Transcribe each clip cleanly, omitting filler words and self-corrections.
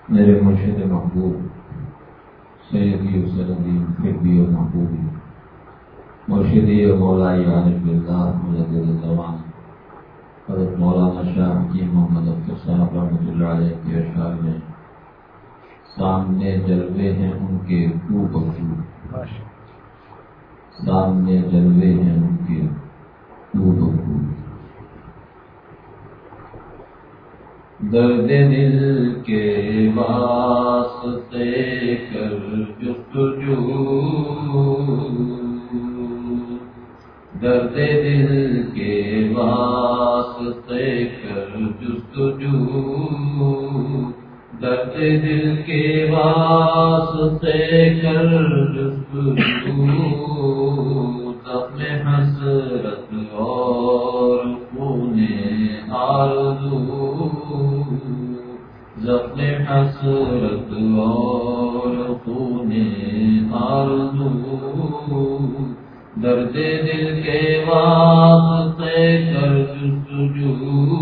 میرے مرشد محبوب سیدی و سندی حبی و محبوبی مرشدی و مولائی عارف باللہ مجدد الزمان حضرت مولانا شاہ حکیم محمد اختر صاحب رحمۃ اللہ علیہ کے اشعار میں سامنے جلوے ہیں ان کے کو بخو، سامنے جلوے ہیں ان کے کو بخو، درد دل کے واسطے کر جستجو، درد دل کے واسطے کر جستجو، درد دل کے واسطے کر جستجو، زخم حسرت اور خون آرزو، زخم حسرت اور خون آرزو، درد دل کے واسطے کر جستجو،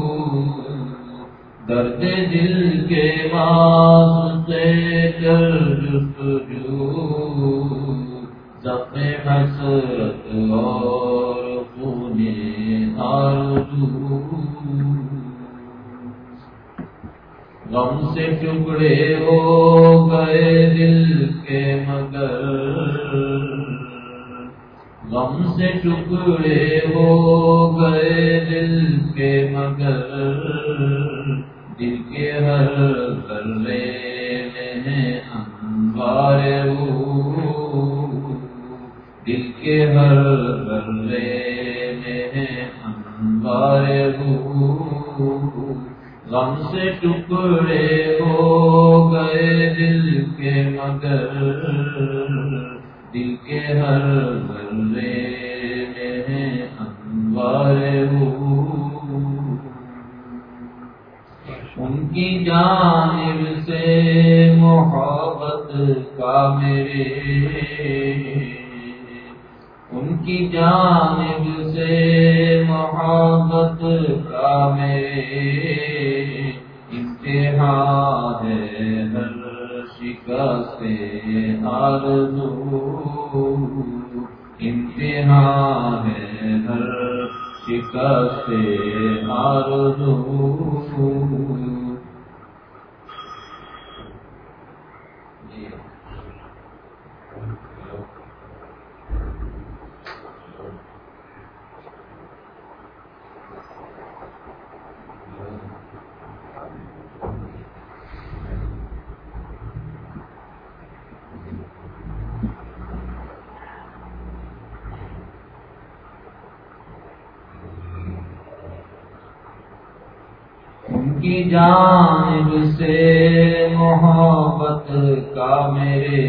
درد دل کے واسطے کر جستجو، زخم حسرت اور خون آرزو، غم سے ٹکڑے ہو گئے دل کے مگر، غم سے ٹکڑے ہو گئے دل کے مگر، دل کے ہر ذرے میں ہے انوار او، دل کے ہر ذرے میں ہے انوار او، غم سے ٹکڑے ہو گئے دل کے مگر، دل کے ہر ذرے میں ہے انوار او، ان کی جانب سے محبت کا میرے، ان کی جانب سے محبت کا میرے، امتحان ہے ہر شکست آرزو، امتحان ہے ہر شکست آرزو، ان کی جانب سے محبت کا میرے،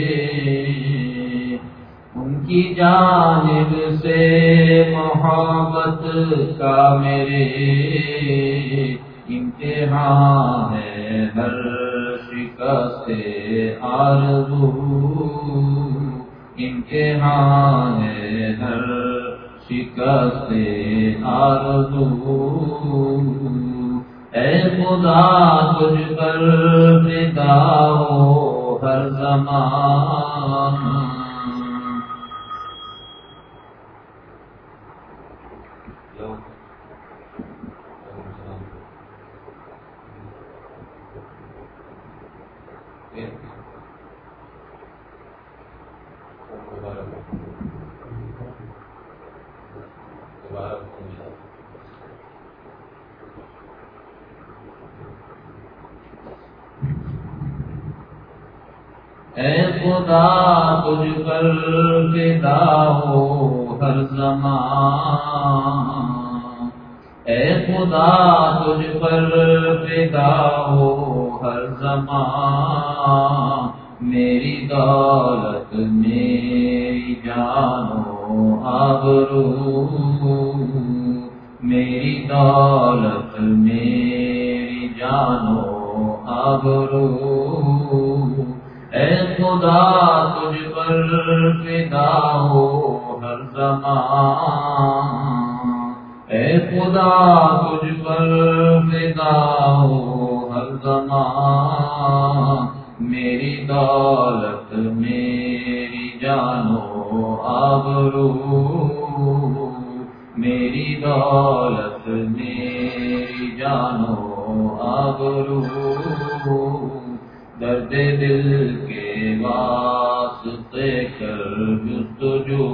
ان کی جانب سے محبت کا میرے، امتحان ہے ہر شکست آرزو، امتحان ہے ہر شکست آرزو، اے خدا تجھ پر فدا ہو ہر زمان، اے خدا تجھ پر فدا ہو ہر زمان، اے خدا تجھ پر فدا ہو ہر زمان، میری دولت میری جان و آبرو، میری دولت میری جان و آبرو، اے خدا تجھ پر فدا ہو ہر زمان، اے خدا تجھ پر فدا ہو ہر زمان، میری دولت میری جان و آبرو، میری دولت میری جان و آبرو، درد دل کے واسطے کر جستجو،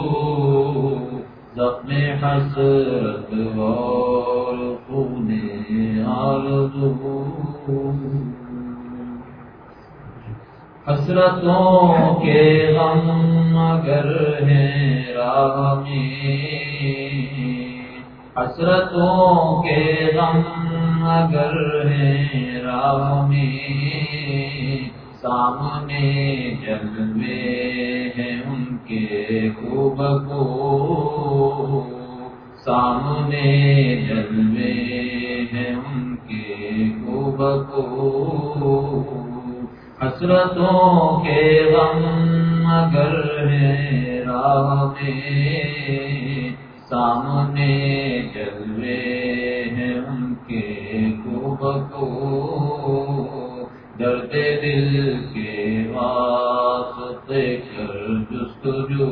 زخم حسرت اور خون آرزو، حسرتوں کے غم اگر ہیں راہ میں، حسرتوں کے غم اگر ہیں راہ میں، سامنے جلوے ہیں ان کے خوب کو، سامنے جلوے ہیں ان کے خوب کو، حسرتوں کے غم اگر ہیں راہ میں، سامنے جلوے ہیں ان کے خوب کو، درد دل کے واسطے کر جستجو،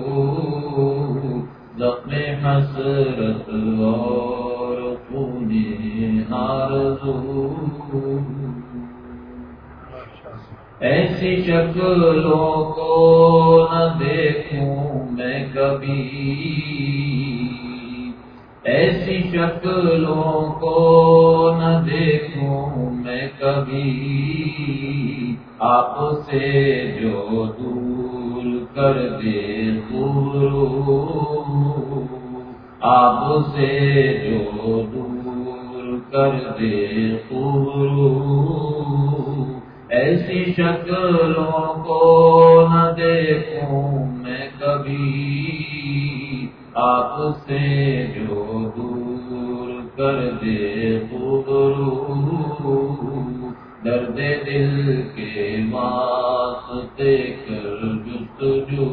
زخم حسرت اور خون آرزو، ایسی شکلوں کو نہ دیکھوں میں کبھی، ایسی شکلوں کو نہ دیکھوں میں کبھی، آپ سے جو دور کر دے غرو، آپ سے جو دور کر دے غرو، ایسی شکلوں کو نہ دیکھوں میں کبھی، آپ سے جو دور کر دے غرو، درد دل کے واسطے کر جستجو،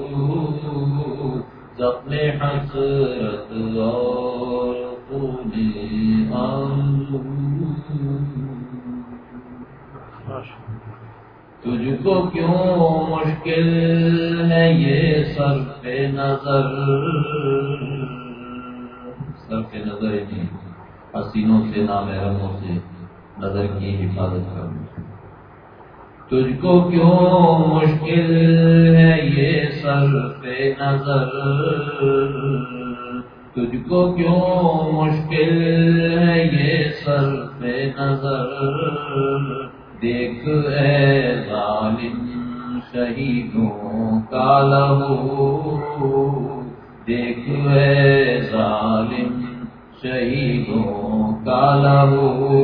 زخم حسرت اور خون آرزو، تجھ کو کیوں مشکل ہے یہ صرف نظر، صرف نظر ہی نہیں، حسینوں سے نامحرموں سے نظر کی حفاظت کرنا، تجھ کو کیوں مشکل ہے یہ صرف نظر، تجھ کو کیوں مشکل ہے یہ صرف نظر، دیکھ اے ظالم شہیدوں کا لہو، دیکھ اے ظالم شہیدوں کا لہو،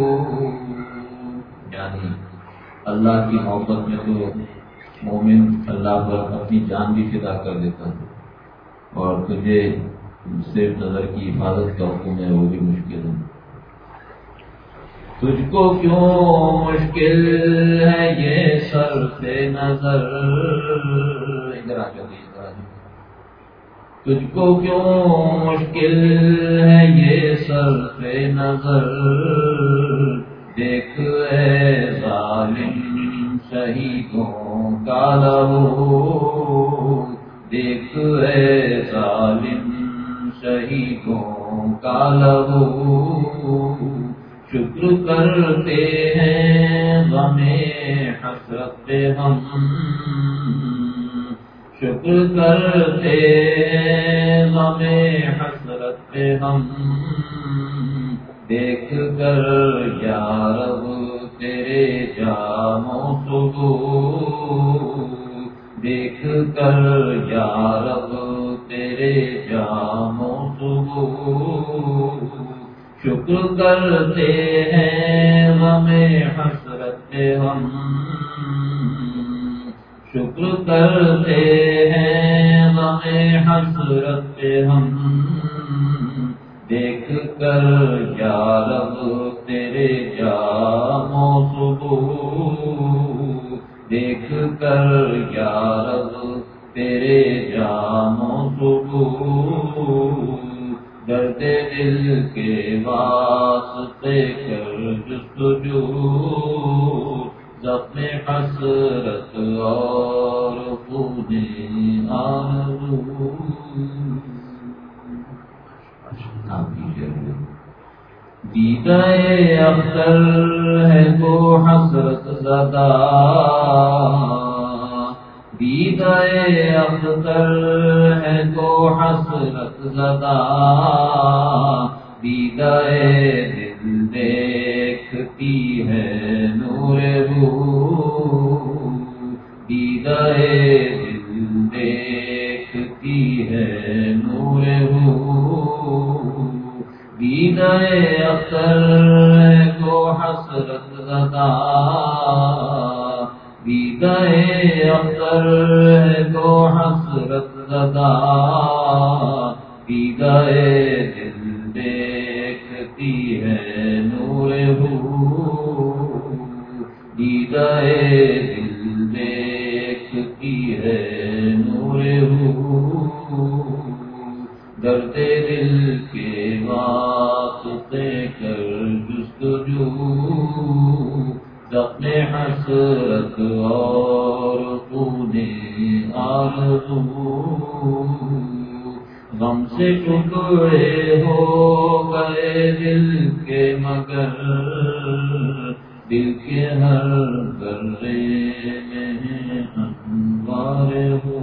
یعنی اللہ کی محبت میں تو مومن اللہ پر اپنی جان بھی فدا کر دیتا ہے، اور تجھے صرف نظر کی حفاظت کا حکم ہے وہ بھی مشکل ہے، تجھ کو کیوں مشکل ہے یہ صرف نظر، ادھر آ جاؤ، تجھ کو کیوں مشکل ہے یہ صرف نظر، دیکھ اے ظالم شہیدوں کا لہو، دیکھ اے ظالم شہیدوں کا لہو، شکر کرتے ہیں غم حسرت پہ ہم، شکر کرتے ہیں غم حسرت پہ ہم، دیکھ کر یا رب تیرے جام و صبح، دیکھ کر یا رب تیرے جام و صبح، شکر کرتے ہیں غم حسرت پہ ہم، شکر کرتے ہیں غم حسرت پہ ہم، دیکھ کر یا رب تیرے جام و صبح، دیکھ کر یا رب تیرے جام و صبح، درد دل کے واسطے کر جستجو، زخم حسرت اور خون آرزو. دیدہ اختر ہے تو حسرت زدہ، دیدہ اختر ہے تو حسرت زدہ، دیدہ دل دیکھتی ہے نور روح، دیدہ دل دیکھتی ہے نور روح، دیدہ اختر کو حسرت زدہ، دیدہ اختر کو حسرت زدہ، دیدہ دل دیکھتی ہے نور روح، دیدہ دل دیکھتی ہے نور روح. درد دل کے واسطے کر جستجو، زخم حسرت اور خون آرزو، غم سے ٹکڑے ہو گئے دل کے مگر دل کے ہر ذرے میں انوار ہو.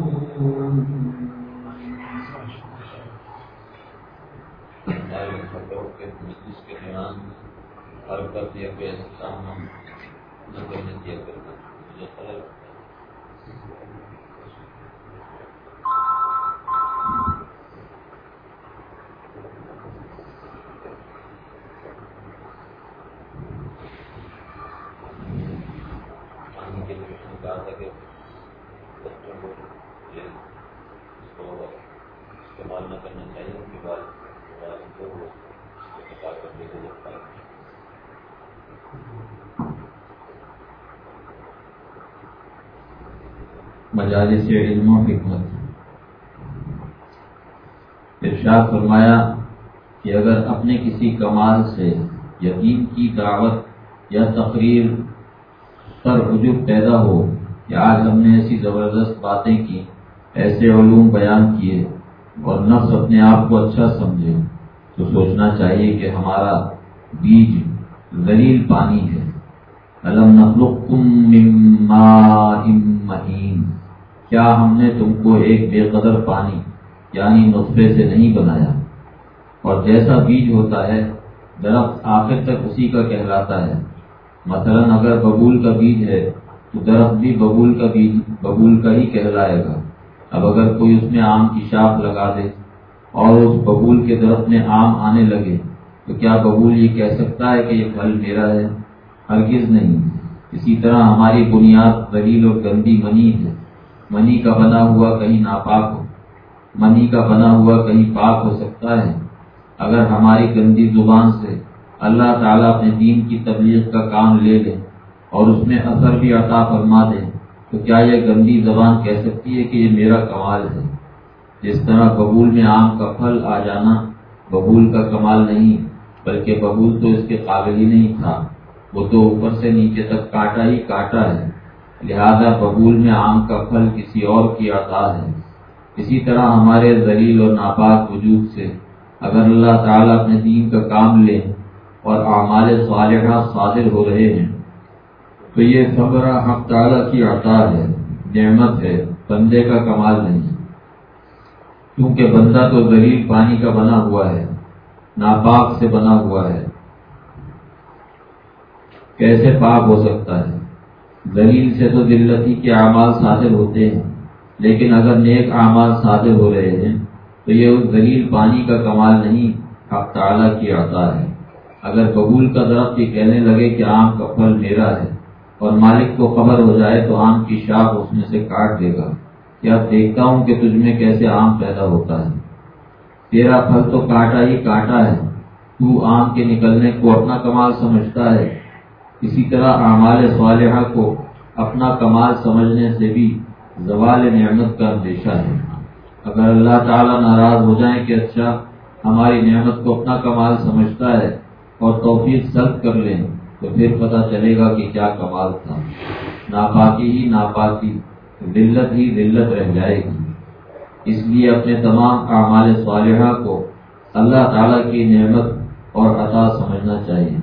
مجلس کے دوران حرکت یا بے احترام نہ کرنے دیا کرنا مجھے خیال. پانی کے لیے اس نے کہا تھا کہ بچوں کو اس کو استعمال نہ کرنا چاہیے، ان کے بعد کرنے کو لگتا ہے. مجالس علم و حکمت. ارشاد فرمایا کہ اگر اپنے کسی کمال سے یقین کی دعوت یا تقریر پر عجب پیدا ہو کہ آج ہم نے ایسی زبردست باتیں کی، ایسے علوم بیان کیے اور نفس اپنے آپ کو اچھا سمجھے، تو سوچنا چاہیے کہ ہمارا بیج ذلیل پانی ہے. أَلَمْ نَخْلُقكُّم مِّن مَّاءٍ مَّهِينٍ، کیا ہم نے تم کو ایک بے قدر پانی یعنی نطفے سے نہیں بنایا؟ اور جیسا بیج ہوتا ہے درخت آخر تک اسی کا کہلاتا ہے. مثلا اگر ببول کا بیج ہے تو درخت بھی ببول کا ہی کہلائے گا. اب اگر کوئی اس میں آم کی شاخ لگا دے اور اس ببول کے درخت میں آم آنے لگے تو کیا ببول یہ کہہ سکتا ہے کہ یہ پھل میرا ہے؟ ہرگز نہیں. اسی طرح ہماری بنیاد ذلیل اور گندی منی ہے. منی کا بنا ہوا کہیں ناپاک ہو، منی کا بنا ہوا کہیں پاک ہو سکتا ہے. اگر ہماری گندی زبان سے اللہ تعالیٰ اپنے دین کی تبلیغ کا کام لے لے اور اس میں اثر بھی عطا فرما دے تو کیا یہ گندی زبان کہہ سکتی ہے کہ یہ میرا کمال ہے؟ جس طرح ببول میں آم کا پھل آ جانا ببول کا کمال نہیں، بلکہ ببول تو اس کے قابل ہی نہیں تھا، وہ تو اوپر سے نیچے تک کاٹا ہی کاٹا ہے. لہذا ببول میں آم کا پھل کسی اور کی عطا ہے. اسی طرح ہمارے ذلیل اور ناپاک وجود سے اگر اللہ تعالیٰ اپنے دین کا کام لے اور اعمال صالحہ صادر ہو رہے ہیں تو یہ ثمرہ حق تعالیٰ کی عطا ہے، نعمت ہے، بندے کا کمال نہیں. کیونکہ بندہ تو ذلیل پانی کا بنا ہوا ہے، ناپاک سے بنا ہوا ہے. کیسے پاک ہو سکتا ہے؟ ذلیل سے تو ذلتی کے اعمال صادر ہوتے ہیں، لیکن اگر نیک اعمال صادر ہو رہے ہیں تو یہ اس ذلیل پانی کا کمال نہیں، حق تعالیٰ کی عطا ہے. اگر ببول کا درخت یہ کہنے لگے کہ آم کا پھل میرا ہے اور مالک کو خبر ہو جائے تو آم کی شاخ اس میں سے کاٹ دے گا کہ اب دیکھتا ہوں کہ تجھ میں کیسے آم پیدا ہوتا ہے. تیرا پھل تو کاٹا ہی کاٹا ہے، تو آم کے نکلنے کو اپنا کمال سمجھتا ہے. اسی طرح اعمال صالحہ کو اپنا کمال سمجھنے سے بھی زوال نعمت کا اندیشہ ہے. اگر اللہ تعالیٰ ناراض ہو جائیں کہ اچھا ہماری نعمت کو اپنا کمال سمجھتا ہے اور توفیق سلب کر لیں تو پھر پتہ چلے گا کہ کیا کمال تھا. ناپاکی ہی ناپاکی، ذلت ہی ذلت رہ جائے گی. اس لیے اپنے تمام اعمال صالحہ کو اللہ تعالیٰ کی نعمت اور عطا سمجھنا چاہیے.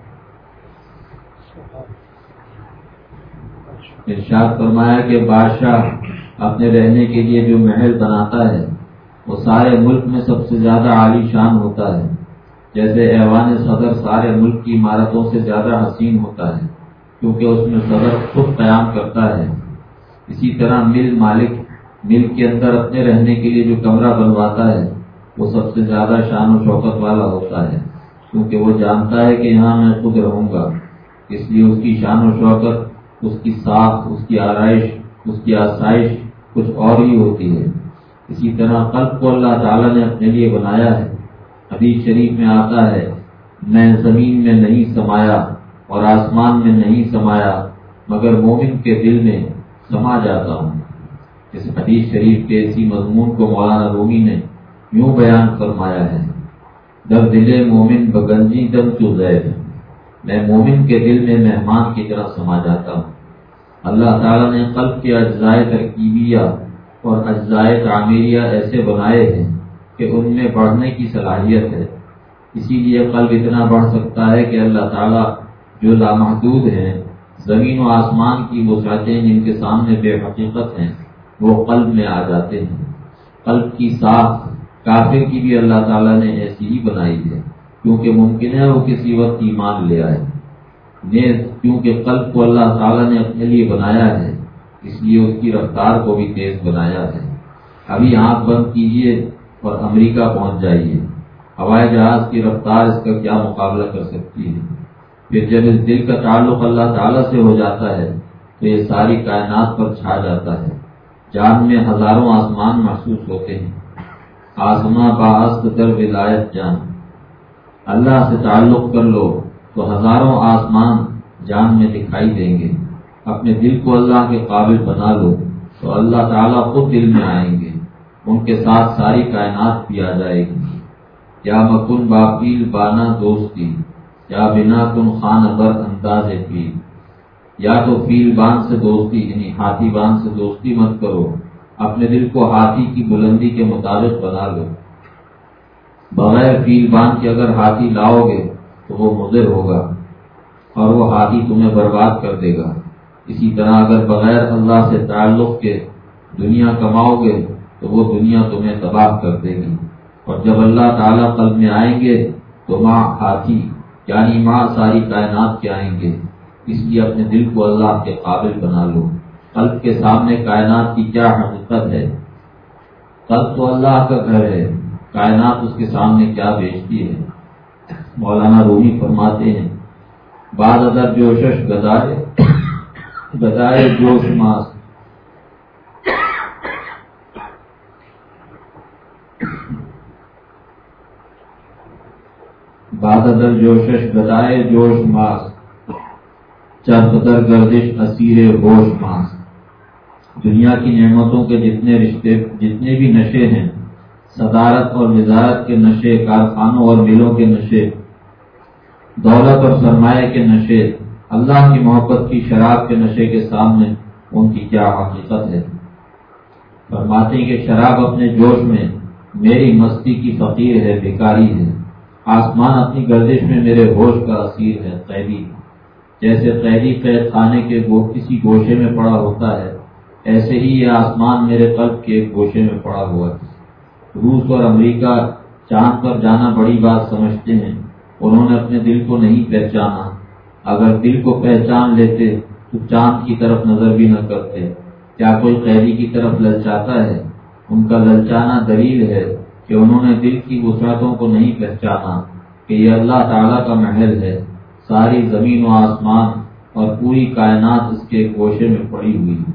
ارشاد فرمایا کہ بادشاہ اپنے رہنے کے لیے جو محل بناتا ہے وہ سارے ملک میں سب سے زیادہ عالی شان ہوتا ہے. جیسے ایوان صدر سارے ملک کی عمارتوں سے زیادہ حسین ہوتا ہے کیونکہ اس میں صدر خود قیام کرتا ہے. اسی طرح مالک ملک کے اندر اپنے رہنے کے لیے جو کمرہ بنواتا ہے وہ سب سے زیادہ شان و شوکت والا ہوتا ہے کیونکہ وہ جانتا ہے کہ یہاں میں خود رہوں گا. اس لیے اس کی شان و شوکت، اس کی ساخت، اس کی آرائش، اس کی آسائش کچھ اور ہی ہوتی ہے. اسی طرح قلب کو اللہ تعالیٰ نے اپنے لیے بنایا ہے. حدیث شریف میں آتا ہے میں زمین میں نہیں سمایا اور آسمان میں نہیں سمایا مگر مومن کے دل میں سما جاتا ہوں. اس حدیث شریف کے اسی مضمون کو مولانا رومی نے یوں بیان فرمایا ہے، در دل مومن بگنجی دم تو زید، میں مومن کے دل میں مہمان کی طرح سما جاتا ہوں. اللہ تعالیٰ نے قلب کے اجزائے ترکیبیہ اور اجزائے تعمیریہ ایسے بنائے ہیں کہ ان میں بڑھنے کی صلاحیت ہے. اسی لیے قلب اتنا بڑھ سکتا ہے کہ اللہ تعالیٰ جو لامحدود ہیں، زمین و آسمان کی وسعتیں جن کے سامنے بے حقیقت ہیں، وہ قلب میں آ جاتے ہیں. قلب کی ساخت کافر کی بھی اللہ تعالیٰ نے ایسی ہی بنائی ہے کیونکہ ممکن ہے وہ کسی وقت ایمان لے آئے. نیز کیونکہ قلب کو اللہ تعالیٰ نے اپنے لیے بنایا ہے اس لیے اس کی رفتار کو بھی تیز بنایا ہے. ابھی آنکھ بند کیجیے اور امریکہ پہنچ جائیے، ہوائی جہاز کی رفتار اس کا کیا مقابلہ کر سکتی ہے. پھر جب اس دل کا تعلق اللہ تعالیٰ سے ہو جاتا ہے تو یہ ساری کائنات پر چھا جاتا ہے. جان میں ہزاروں آسمان محسوس ہوتے ہیں. آسماں باعث در ولایت جان، اللہ سے تعلق کر لو تو ہزاروں آسمان جان میں دکھائی دیں گے. اپنے دل کو اللہ کے قابل بنا لو تو اللہ تعالیٰ خود دل میں آئیں گے، ان کے ساتھ ساری کائنات بھی آ جائے گی. یا مکن باپیل بانا دوستی، یا بنا کن خان بر انداز پیل. یا تو فیل بان سے دوستی یعنی ہاتھی بان سے دوستی مت کرو، اپنے دل کو ہاتھی کی بلندی کے مطابق بنا لو. بغیر فیل بان کے اگر ہاتھی لاؤ گے تو وہ مضر ہوگا اور وہ ہاتھی تمہیں برباد کر دے گا. اسی طرح اگر بغیر اللہ سے تعلق کے دنیا کماؤ گے تو وہ دنیا تمہیں تباہ کر دے گی. اور جب اللہ تعالیٰ قلب میں آئیں گے تو ماں ہاتھی یعنی ماں ساری کائنات کے آئیں گے. اس لیے اپنے دل کو اللہ کے قابل بنا لو. قلب کے سامنے کائنات کی کیا حقیقت ہے؟ قلب تو اللہ کا گھر ہے، کائنات اس کے سامنے کیا بیچتی ہے. مولانا رومی فرماتے ہیں بعد ادر جوشش گدائے جوش ماس، بعد ادر جوشش گدائے جوش ماس، چرخ در گردش اسیر ہوش ماس. دنیا کی نعمتوں کے جتنے بھی نشے ہیں، صدارت اور وزارت کے نشے، کارخانوں اور ملوں کے نشے، دولت اور سرمایہ کے نشے، اللہ کی محبت کی شراب کے نشے کے سامنے ان کی کیا حقیقت ہے. فرماتے ہیں کہ شراب اپنے جوش میں میری مستی کی فقیر ہے، بیکاری ہے. آسمان اپنی گردش میں میرے ہوش کا اسیر ہے، قیدی. جیسے قیدی قید خانے کے کسی گوشے میں پڑا ہوتا ہے، ایسے ہی یہ آسمان میرے قلب کے ایک گوشے میں پڑا ہوا ہے. روس اور امریکہ چاند پر جانا بڑی بات سمجھتے ہیں، انہوں نے اپنے دل کو نہیں پہچانا. اگر دل کو پہچان لیتے تو چاند کی طرف نظر بھی نہ کرتے. کیا کوئی قیدی کی طرف للچاتا ہے؟ ان کا للچانا دلیل ہے کہ انہوں نے دل کی وسعتوں کو نہیں پہچانا کہ یہ اللہ تعالیٰ کا محل ہے. ساری زمین و آسمان اور پوری کائنات اس کے گوشے میں پڑی ہوئی ہے.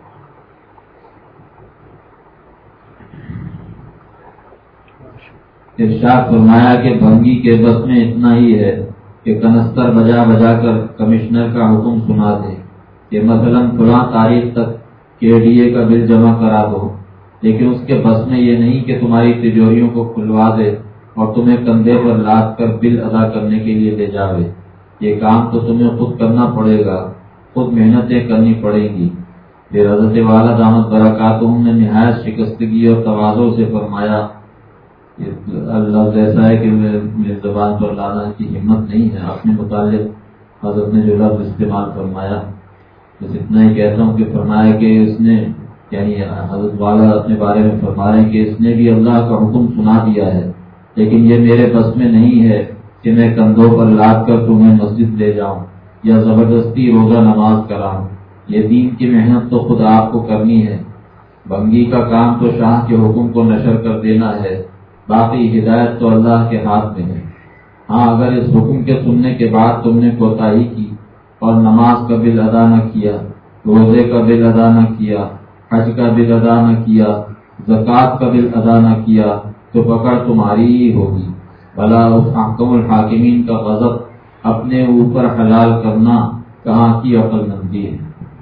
ارشاد فرمایا کہ بھنگی کے بس میں اتنا ہی ہے کہ کنستر بجا بجا کر کمشنر کا حکم سنا دے کہ مثلاً فلاں تاریخ تک KDA کا بل جمع کرا دو، لیکن اس کے بس میں یہ نہیں کہ تمہاری تجوریوں کو کھلوا دے اور تمہیں کندھے پر لاد کر بل ادا کرنے کے لیے لے جاوے. یہ کام تو تمہیں خود کرنا پڑے گا، خود محنتیں کرنی پڑیں گی۔ پھر حضرت والا دامت برکاتہم نے نہایت شکستگی اور تواضع سے فرمایا، لفظ ایسا ہے کہ میری زبان پر لانا کی ہمت نہیں ہے، اپنے متعلق حضرت نے جو لفظ استعمال فرمایا بس اتنا ہی کہتا ہوں کہ فرمایا کہ اس نے، یعنی حضرت والا اپنے بارے میں فرما رہے ہیں کہ اس نے بھی اللہ کا حکم سنا دیا ہے، لیکن یہ میرے بس میں نہیں ہے کہ میں کندھوں پر لاد کر تمہیں مسجد لے جاؤں یا زبردستی روزہ نماز کراؤں۔ یہ دین کی محنت تو خود آپ کو کرنی ہے۔ بنگی کا کام تو شاہ کے حکم کو نشر کر دینا ہے، باقی ہدایت تو اللہ کے ہاتھ میں ہے۔ ہاں، اگر اس حکم کے سننے کے بعد تم نے کوتاہی کی اور نماز کا بل ادا نہ کیا، روزے کا بل ادا نہ کیا، حج کا بل ادا نہ کیا، زکوٰۃ کا بل ادا نہ کیا، تو پکڑ تمہاری ہی ہوگی۔ بھلا اس احکم الحاکمین کا غضب اپنے اوپر حلال کرنا کہاں کی عقل مندی ہے۔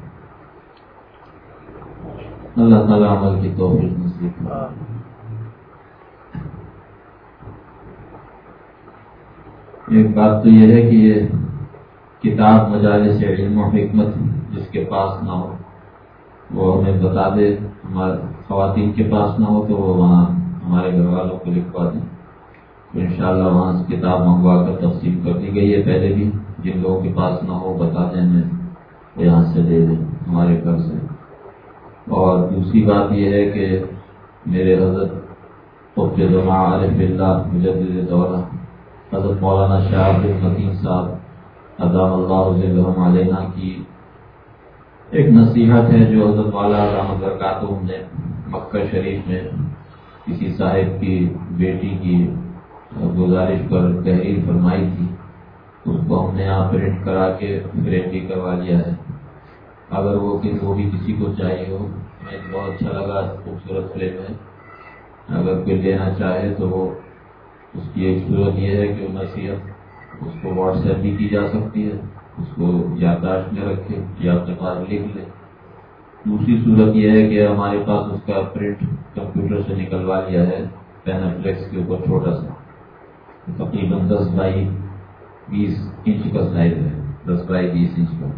اللہ تعالیٰ عمل کی توفیق نصیب فرمائے۔ ایک بات تو یہ ہے کہ یہ کتاب مجالس علم و حکمت جس کے پاس نہ ہو وہ ہمیں بتا دے، ہمارے خواتین کے پاس نہ ہو تو وہ وہاں ہمارے گھر والوں کو لکھوا دیں، تو انشاءاللہ وہاں سے کتاب منگوا کر تقسیم کر دی گئی ہے پہلے بھی۔ جن لوگوں کے پاس نہ ہو بتا دیں ہمیں، یہاں سے دے دیں ہمارے گھر سے۔ اور دوسری بات یہ ہے کہ میرے حضرت قطب زمان عارف اللہ مجدد دورہ حضرت مولانا شاہ عبد المتین صاحب ادام اللہ ظلہم علینا کی ایک نصیحت ہے جو حضرت والا دامت برکاتہم نے مکہ شریف میں کسی صاحب کی بیٹی کی گزارش پر تحریر فرمائی تھی، اس کو ہم نے یہاں پرنٹ کرا کے فریم بھی کروا لیا ہے۔ اگر وہ بھی کسی کو چاہیے ہو، مجھے بہت اچھا لگا، خوبصورت فریم ہے، اگر کوئی لینا چاہے تو وہ اس کی ایک صورت یہ ہے کہ نصیحت اس کو واٹس ایپ بھی کی جا سکتی ہے، اس کو یادداشت میں رکھے یا اپنے پاس لکھ لے۔ دوسری صورت یہ ہے کہ ہمارے پاس اس کا پرنٹ کمپیوٹر سے نکلوا لیا ہے، پین فلیکس کے اوپر چھوٹا سا، تقریباً 10 بائی 20 انچ کا سائز ہے، 10 بائی 20 انچ کا۔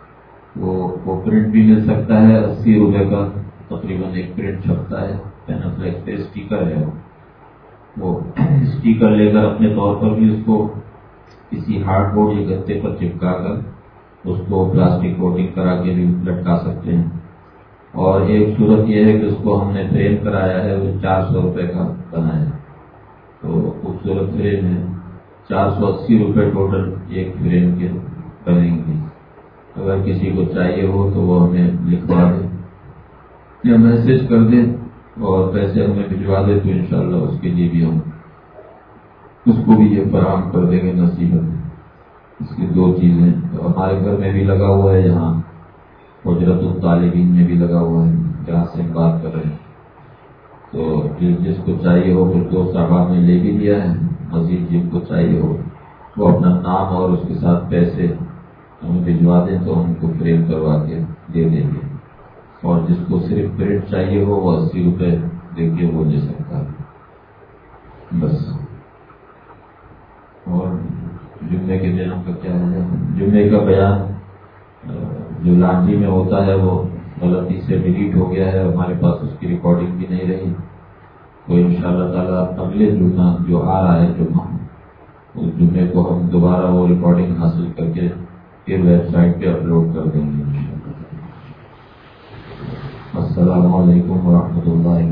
وہ پرنٹ بھی مل سکتا ہے 80 روپے کا، تقریباً ایک پرنٹ چھپتا ہے، پین فلیکس پہ اسٹیکر ہے، وہ اسٹیکر لے کر اپنے طور پر بھی اس کو کسی ہارڈ بورڈ یا گتے پر چپکا کر اس کو پلاسٹک کوٹنگ کرا کے بھی لٹکا سکتے ہیں۔ اور ایک صورت یہ ہے کہ اس کو ہم نے فریم کرایا ہے، وہ 400 روپے کا بنا ہے، تو خوبصورت فریم ہے، 480 روپے ٹوٹل ایک فریم کے بنیں گے۔ اگر کسی کو چاہیے ہو تو وہ ہمیں لکھوا دے یا میسج کر دیں اور پیسے ہمیں بھجوا دے، تو انشاءاللہ اس کے لیے بھی ہم اس کو بھی یہ فراہم کر دیں گے نصیحت۔ اس کی 2 چیزیں ہمارے گھر میں بھی لگا ہوا ہے، یہاں حجرت الطالبین میں بھی لگا ہوا ہے جہاں سے ہم بات کر رہے ہیں، تو جس کو چاہیے ہو، پھر 2 صاحب نے لے بھی لیا ہے، مزید جن کو چاہیے ہو وہ اپنا نام اور اس کے ساتھ پیسے ہمیں بھجوا دیں تو ہم کو فریم کروا کے دے دیں گے، اور جس کو صرف پرنٹ چاہیے ہو وہ 80 روپے دے کے وہ لے سکتا ہے بس۔ اور جمعے کے دنوں کا کیا ہے، جمعے کا بیان جو لانڈی میں ہوتا ہے وہ غلطی سے ڈیلیٹ ہو گیا ہے، ہمارے پاس اس کی ریکارڈنگ بھی نہیں رہی، تو انشاءاللہ تعالیٰ اگلے جمعہ جو آ رہا ہے جمعہ، اس جمعے کو ہم دوبارہ وہ ریکارڈنگ حاصل کر کے پھر ویب سائٹ پہ اپلوڈ کر دیں گے۔ السلام علیکم ورحمۃ اللہ